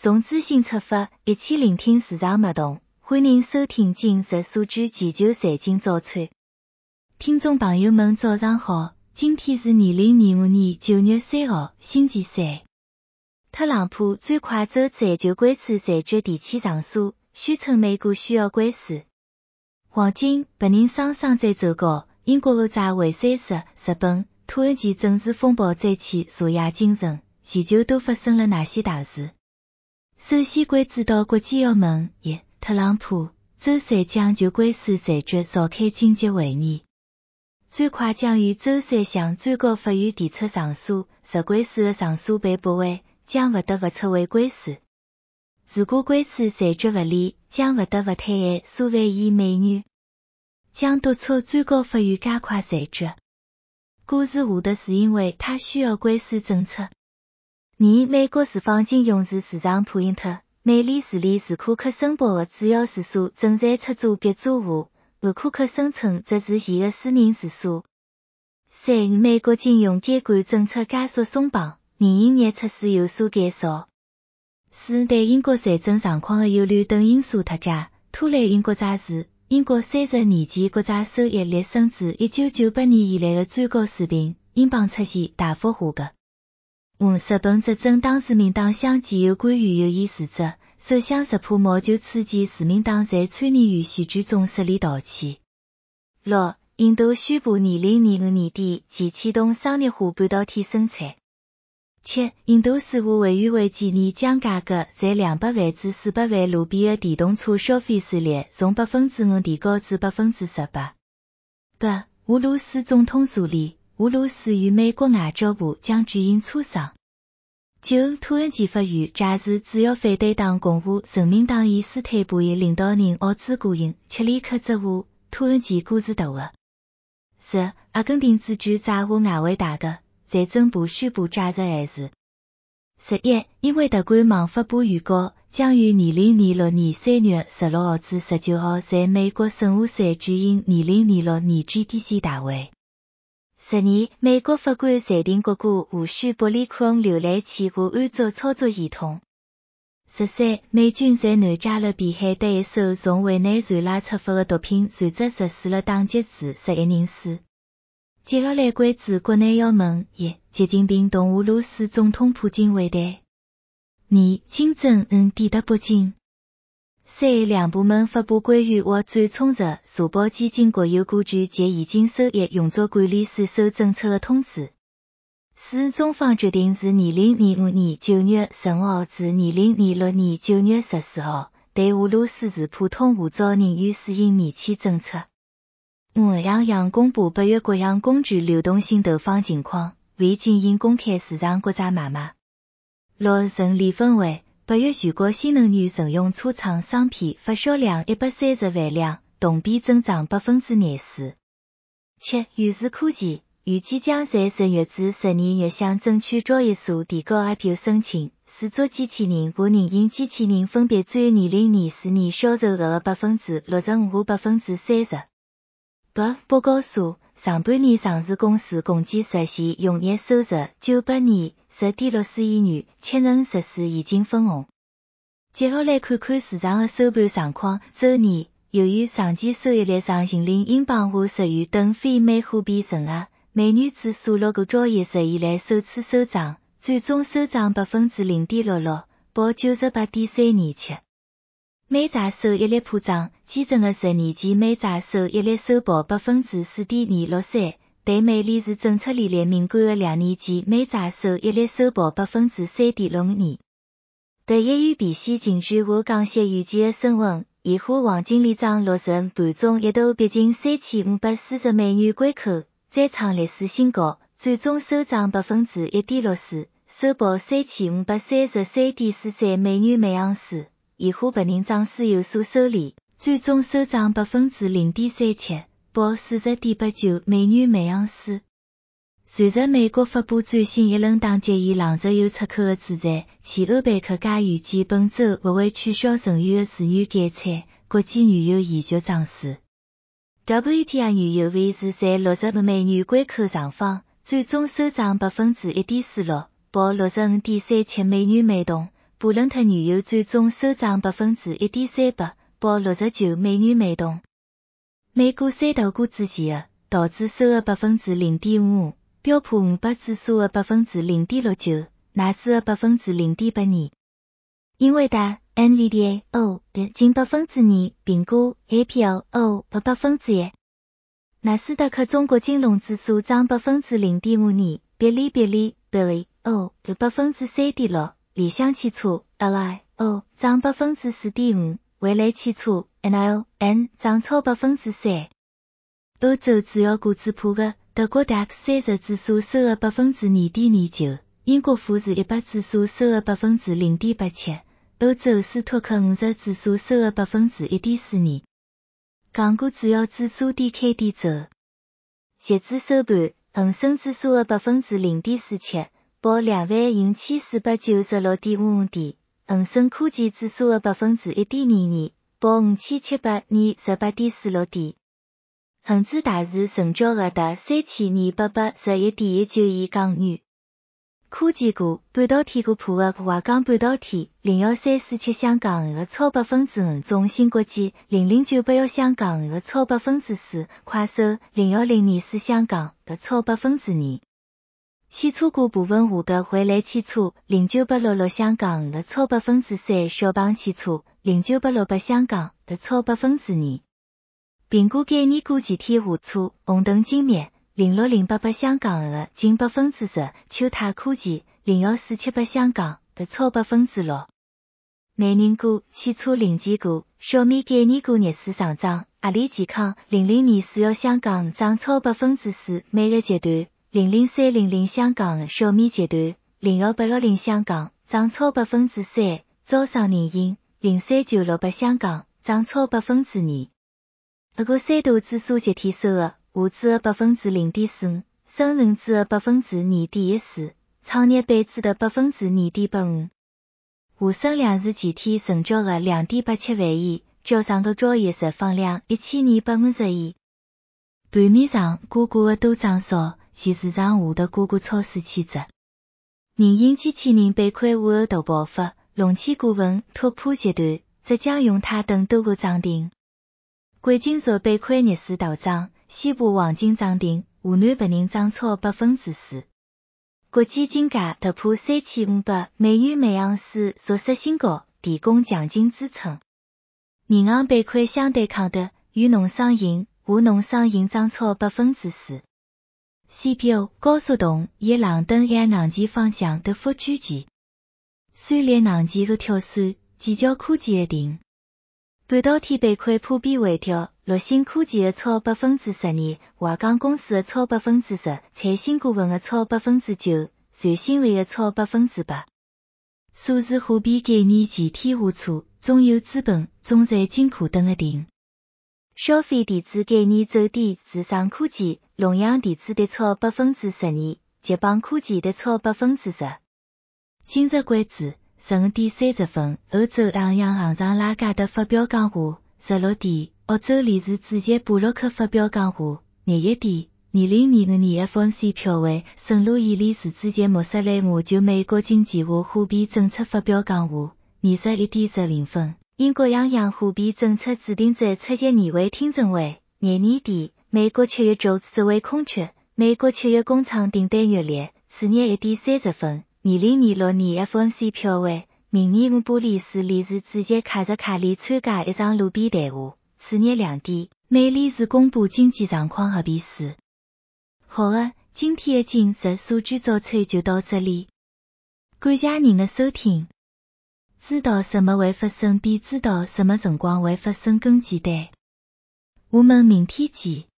从资讯出发，一起聆听市场脉动。欢迎收听今日数据全球财经早餐。听众朋友们早上好，今天是2025年9月3号，星期三。特朗普最快走全球关税裁决提前上诉，宣称美国需要关税。黄金、白银双双在走高，英国欧债为30，日本、土耳其政治风暴再起刷压精神，全球都发生了哪些大事？首先关注到国际澳门特朗普周三将就关税裁决召开紧急会议，最快将于周三向最高法院提出上诉，若关税的上诉被驳回，将不得不撤回关税。如果关税裁决不利，将不得不退还数万亿美元，将督促最高法院加快裁决。股市下跌是因为它需要关税政策。美国释放金融市场普因特，美联储是可可申报的主要住所正在出租别租户，而可可声称这是伊的私人住所。3月美国金融监管政策加速松绑，营业措施有所减少。4对英国财政状况的忧虑等因素搭加，拖累英国债市。英国30年期国债收益率升至1998年以来的最高水平，英镑出现大幅下跌。日本执政党自民党相继有官员有意辞职，首相石破茂就此前自民党在参议院选举中失利道歉。6印度宣布2025年底即启动商业化半导体生产。7印度事务委员会建议将价格在200万至400万卢比的电动车消费税率从 5% 提高至 18%。8俄罗斯总统署理，俄罗斯与美国外交部将举行磋商。9土耳其法院假释主要反对党共和人民党伊斯坦布尔领导人奥兹古因切里克责骂土耳其股市大滑。10阿根廷资助债务外围打击，财政部宣布假释案事。11因为德官网发布预告，将于2026年3月16号至19号在美国圣何塞举行2026年 GDC 大会。12美国法官裁定谷歌无需玻璃框浏览器和安卓操作系统。13美军在南加勒比海对一艘从委内瑞拉出发的毒品船只实施了打击制，11人死。接下来关注国内要闻。习近平同俄罗斯总统普京会谈。金正恩抵达北京。3两部门发布关于或转充日社保基金国有股权及现金收益用作管理税收政策的通知。4中方决定自2025年9月15号至2026年9月14号对俄罗斯持普通护照人员实行免签政策。央行公布8月各项工具流动性投放情况，未进行公开市场国债买卖。6任理分会8月全国新能源乘用车厂商品发销量130万辆，同比增长 24%。7预示科技预计将在10月至12月向证券交易所提交 IPO 申请，四足机器人和人形机器人分别占2024年销售额的 65% 和 30%。报告说，上半年上市公司共计实现营业收入98亿10.64亿元，7成实施现金分红。接下来看看市场的收盘状况。周二，由于长期收益率上引领英镑和日元等非美货币承压，美元指数6个交易日以来首次收涨，最终收涨 0.66%， 报 98.327。美债收益率普涨，基准的10年期美债收益率收报 4.263%， 对美联储政策利率敏感的2年期美债收益率收报 3.62%。对1与比息情绪和降息预期的升温，现货黄金连涨6日，盘中一度逼近3540美元关口，再创历史新高，最终收涨 1.64%， 收报 3533.43美元每盎司。现货白银涨势有所收敛，最终收涨 0.37%， 报 40.89美元每盎司。随着美国发布最新一轮打击伊朗石油出口的制裁，前欧佩克加预计本周不会取消成员的自愿减产，国际原油延续涨势。WTI 原油维持在60美元关口上方，最终收涨 1.46%，报 65.37美元每桶。 布伦特女友最终收涨 1.38%， 报69美元每桶。美股三大股之前的道指收的 0.55%， 标普500指数的 0.69%， 纳指的 0.82%。英伟达 NVIDIA 的近 2%， 苹果 Apple 的 1%。纳斯达克中国金融指数涨 0.52%， 哔哩哔哩 Billy 的 3.6%， 理想汽车 LI 涨 4.5%， 蔚来汽车 NIO 涨超 3%。欧洲主要股指数的德国 DAX 30指数收的 2.29%， 英国富时100指数收的 0.87%， 欧洲斯托克50指数收的 1.42%。港股主要指数低开低走。截至收盘，恒生指数的 0.47%， 报 25,496.55 点，恒生科技指数的 1.22%， 报 5,728.46 点。恒指大市成交额达 3,281.19 亿港元。科技股、半导体股普的华港半导体01347香港的超 5%， 中芯国际00981香港的超 4%， 快手01024香港的超 2%。汽车股部分股的蔚来汽车09866香港的超 3%， 小鹏汽车09868香港的超 2%。苹果概念股集体互出，鸿登精密06088香港的近 10%， 秋泰科技01478香港的超 6%。内人股、汽车零件股、小米概念股逆势上涨，阿里健康00241香港涨超 4%， 每日集团00300香港小米集团01860香港涨超 3%， 招商人银03968香港涨超 2%。这个三大指数集体收的沪指的 0.45%， 深成指的 2.14%， 创业板指的 2.85%。沪深两市集体成交额 2.87 万亿，较上个交易日放量1250亿。盘面上，个股的都涨少，现市场下的个股超市牵制。人形机器人板块午后大爆发，龙汽股份、拓普集团、浙江永泰等多个涨停。贵金属板块逆势大涨，西部黄金涨停，湖南白银涨超 4%。国际金价突破3500美元每盎司创出新高，提供强劲支撑。银行板块相对抗跌，豫农商银、华农商银涨超 4%。CPU、高速动、液冷等 AI 硬件方向大幅聚集。算力硬件的跳水，聚焦科技的顶。半导体板块普遍回调，乐信科技的超 12%， 华港公司的超 10%， 彩星股份的超 9%， 瑞星汇的超 8%。数字货币概念集体互出，中油资本、中财金库等的顶。消费电子概念走低，智商科技、龙洋电子跌超 12%， 捷邦科技跌超 10%。今日关注15点30分，欧洲央行行长拉加德发表讲话。16点，澳洲理事主席布洛克发表讲话。21点，2025年 FOMC 票会，圣路易理事主席莫塞雷姆就美国经济和货币政策发表讲话。21点10分，英国央行货币政策制定者出席年会听证会。22点，美国7月 Jobs 职位空缺，美国7月工厂订单月列。21点30分。2026年 FOMC 票会，明年乌波利斯理事主席卡扎卡利参加一场路边谈话。2点，美理事公布经济状况和变数。好的，今天的今日数据早餐就到这里。感谢您的收听。知道什么会发生比知道什么辰光会发生更简单。我们明天见。